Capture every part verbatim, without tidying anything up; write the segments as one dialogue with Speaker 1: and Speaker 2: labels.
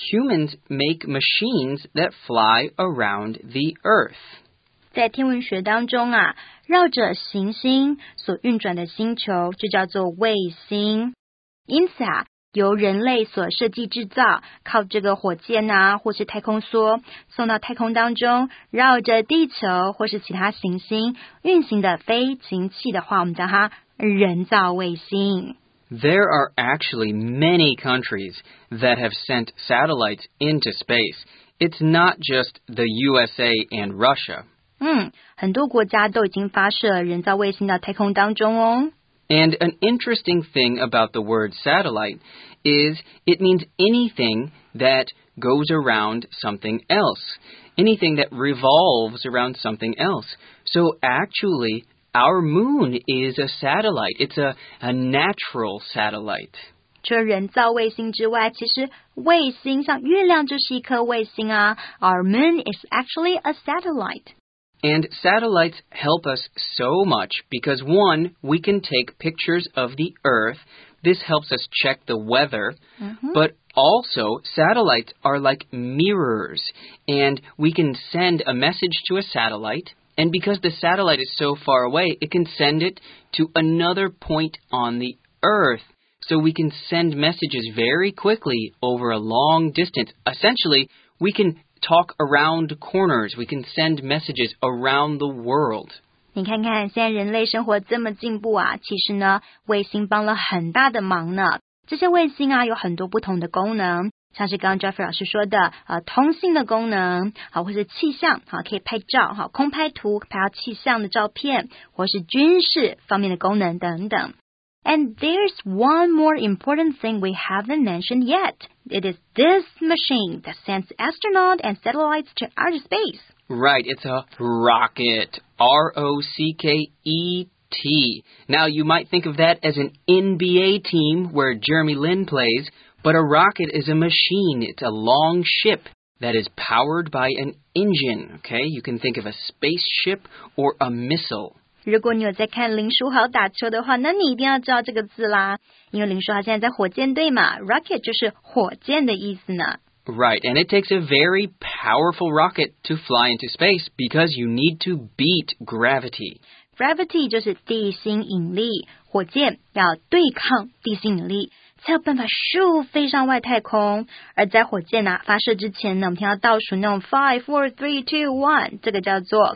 Speaker 1: humans make machines that fly around the Earth.
Speaker 2: 在天文学当中啊，绕着行星所运转的星球就叫做卫星。因此啊，由人类所设计制造，靠这个火箭啊，或是太空梭送到太空当中，绕着地球或是其他行星运行的飞行器的话，我们叫它人造卫星。
Speaker 1: There are actually many countries that have sent satellites into space. It's not just the U S A and Russia.
Speaker 2: 嗯，很多国家都已经发射人造卫星到太空当中哦。
Speaker 1: And an interesting thing about the word satellite is it means anything that goes around something else, anything that revolves around something else. So actually, our moon is a satellite. It's a, a natural satellite.
Speaker 2: 除了人造卫星之外，其实卫星像月亮就是一颗卫星啊。Our moon is actually a satellite.And
Speaker 1: satellites help us so much because, one, we can take pictures of the Earth. This helps us check the weather.
Speaker 2: Mm-hmm.
Speaker 1: But also, satellites are like mirrors, and we can send a message to a satellite. And because the satellite is so far away, it can send it to another point on the Earth. So we can send messages very quickly over a long distance. Essentially, we can...talk around corners. We can send messages around the world.
Speaker 2: 你看看现在人类生活这么进步啊，其实呢，卫星帮了很大的忙呢。这些卫星啊，有很多不同的功能，像是刚刚 Jeffrey 老师说的，呃，通信的功能，好，或是气象，好，可以拍照，好，空拍图，拍到气象的照片，或是军事方面的功能等等。And there's one more important thing we haven't mentioned yet. It is this machine that sends astronauts and satellites to outer space.
Speaker 1: Right, it's a rocket. R O C K E T. Now, you might think of that as an N B A team where Jeremy Lin plays, but a rocket is a machine. It's a long ship that is powered by an engine. Okay, you can think of a spaceship or a missile.
Speaker 2: 如果你有在看林书豪打球的话，那你一定要知道这个字啦，因为林书豪现在在火箭队嘛 ，rocket 就是火箭的意思呢。
Speaker 1: Right, and it takes a very powerful rocket to fly into space because you need to beat gravity.
Speaker 2: Gravity 就是地心引力，火箭要对抗地心引力，才有办法咻飞上外太空。而在火箭啊发射之前呢，我们听到倒数那种 five, four, three, two, one， 这个叫做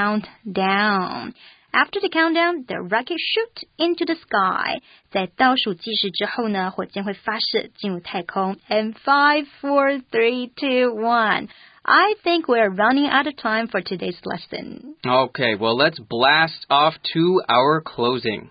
Speaker 2: countdown。After the countdown, the rocket shoots into the sky. 在倒数计时之后呢，火箭会发射进入太空。And five, four, three, two, one. I think we're running out of time for today's lesson.
Speaker 1: Okay, well, let's blast off to our closing.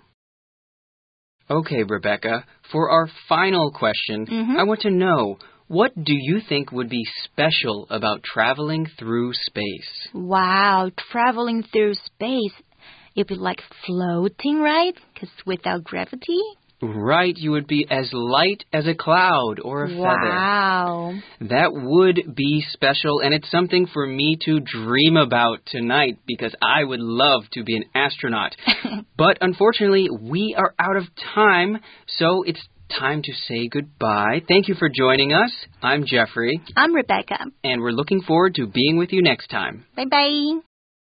Speaker 1: Okay, Rebecca, for our final question,
Speaker 2: mm-hmm.
Speaker 1: I want to know, what do you think would be special about traveling through space?
Speaker 2: Wow, traveling through space.It'd be like floating, right? Because without gravity?
Speaker 1: Right, you would be as light as a cloud or a feather.
Speaker 2: Wow.
Speaker 1: That would be special, and it's something for me to dream about tonight because I would love to be an astronaut. But unfortunately, we are out of time, so it's time to say goodbye. Thank you for joining us. I'm Jeffrey.
Speaker 2: I'm Rebecca.
Speaker 1: And we're looking forward to being with you next time.
Speaker 2: Bye-bye.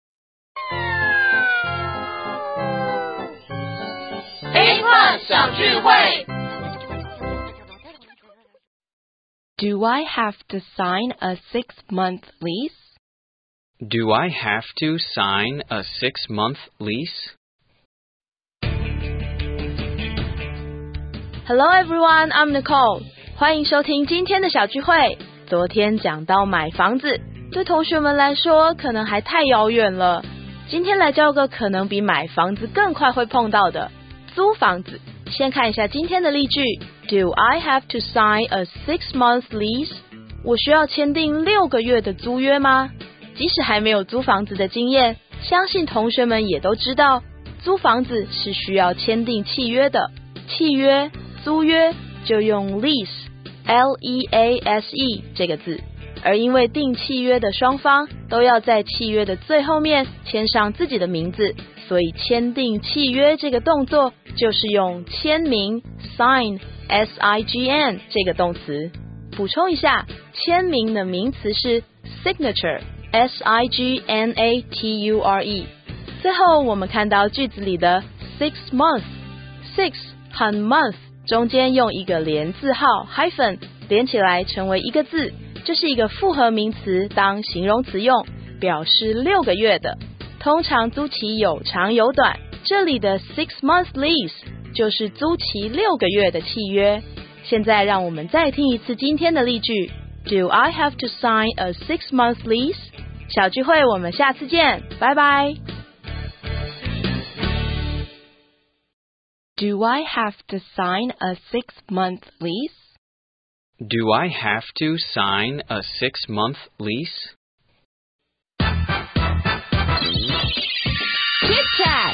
Speaker 3: A-Class 小聚会
Speaker 4: Do I have to sign a six-month lease?
Speaker 1: Do I have to sign a six-month lease?
Speaker 4: Hello everyone, I'm Nicole. 欢迎收听今天的小聚会。昨天讲到买房子，对同学们来说可能还太遥远了。今天来教个可能比买房子更快会碰到的租房子。先看一下今天的例句 Do I have to sign a six-month lease? 我需要签订六个月的租约吗？即使还没有租房子的经验，相信同学们也都知道，租房子是需要签订契约的。契约、租约就用 lease, L E A S E 这个字。而因为订契约的双方都要在契约的最后面签上自己的名字，所以签订契约这个动作就是用签名 sign, S I G N 这个动词。补充一下， 签名的名词是 signature S I G N A T U R E。 最后我们看到句子里的 six months six 和 month 中间用一个连字号 hyphen 连起来成为一个字，这是一个复合名词当形容词用，表示六个月的，通常租期有长有短，这里的 six month lease 就是租期六个月的契约。现在让我们再听一次今天的例句 Do I have to sign a six month lease？ 小聚会我们下次见，拜拜。
Speaker 5: Do I have to sign a six-month lease?
Speaker 1: Do I have to sign a six-month lease?
Speaker 5: Chit Chat!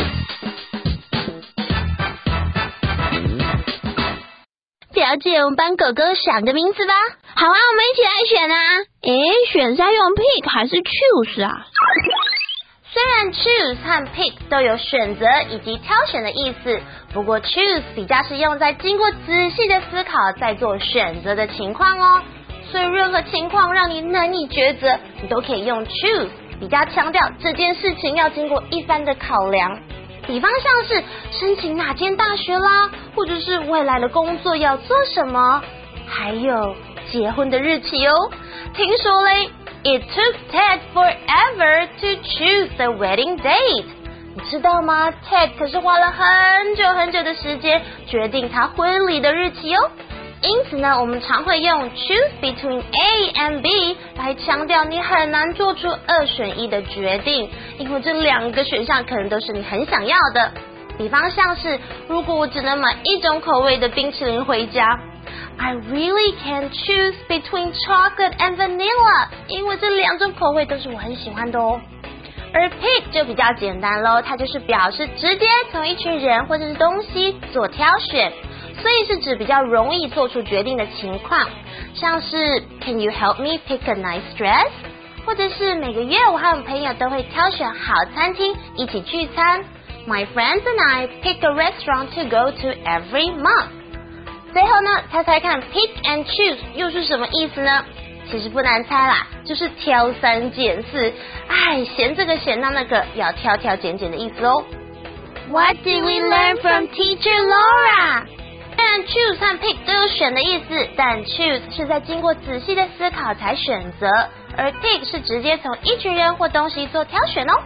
Speaker 3: 表姐，我们帮狗狗想个名字吧。好啊，我们一起来选啊。诶，选是要用 pick 还是 choose 啊？虽然 choose 和 pick 都有选择以及挑选的意思，不过 choose 比较是用在经过仔细的思考再做选择的情况哦。所以任何情况让你难以抉择，你都可以用 choose， 比较强调这件事情要经过一番的考量。比方像是申请哪间大学啦，或者是未来的工作要做什么，还有结婚的日期哦。听说嘞，It took Ted forever to choose the wedding date。 你知道吗？ Ted 可是花了很久很久的时间决定他婚礼的日期哦。因此呢，我们常会用 choose between A and B 来强调你很难做出二选一的决定，因为这两个选项可能都是你很想要的。比方像是，如果我只能买一种口味的冰淇淋回家，I really can choose between chocolate and vanilla， 因为这两种口味都是我很喜欢的哦。而 pick 就比较简单咯，它就是表示直接从一群人或者是东西做挑选，所以是指比较容易做出决定的情况，像是 Can you help me pick a nice dress？ 或者是每个月我和我朋友都会挑选好餐厅一起聚餐， My friends and I pick a restaurant to go to every month。最后呢，猜猜看 pick and choose 又是什么意思呢？其实不难猜啦，就是挑三拣四，哎，嫌这个嫌那那个，要挑挑拣拣的意思哦。What did we learn from Teacher Laura？ 虽然 choose 和 pick 都有选的意思，但 choose 是在经过仔细的思考才选择，而 pick 是直接从一群人或东西做挑选哦。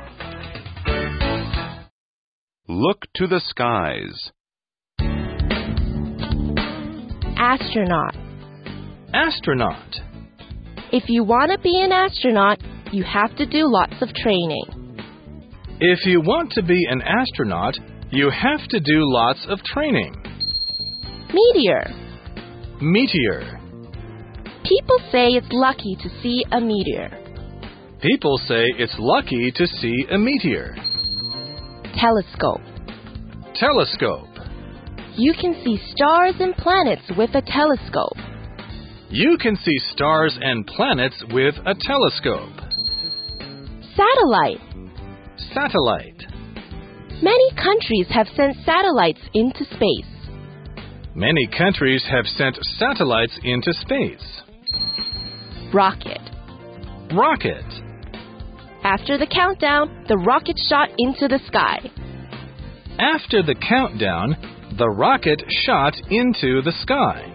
Speaker 6: Look to the skies.
Speaker 5: Astronaut.
Speaker 7: Astronaut.
Speaker 5: If you want to be an astronaut, you have to do lots of training.
Speaker 7: If you want to be an astronaut, you have to do lots of training.
Speaker 5: Meteor.
Speaker 7: Meteor.
Speaker 5: People say it's lucky to see a meteor.
Speaker 7: People say it's lucky to see a meteor.
Speaker 5: Telescope.
Speaker 7: Telescope.
Speaker 5: You can see stars and planets with a telescope.
Speaker 7: You can see stars and planets with a telescope.
Speaker 5: Satellite.
Speaker 7: Satellite.
Speaker 5: Many countries have sent satellites into space.
Speaker 7: Many countries have sent satellites into space.
Speaker 5: Rocket.
Speaker 7: Rocket.
Speaker 5: After the countdown, the rocket shot into the sky.
Speaker 7: After the countdown, the rocket shot into the sky.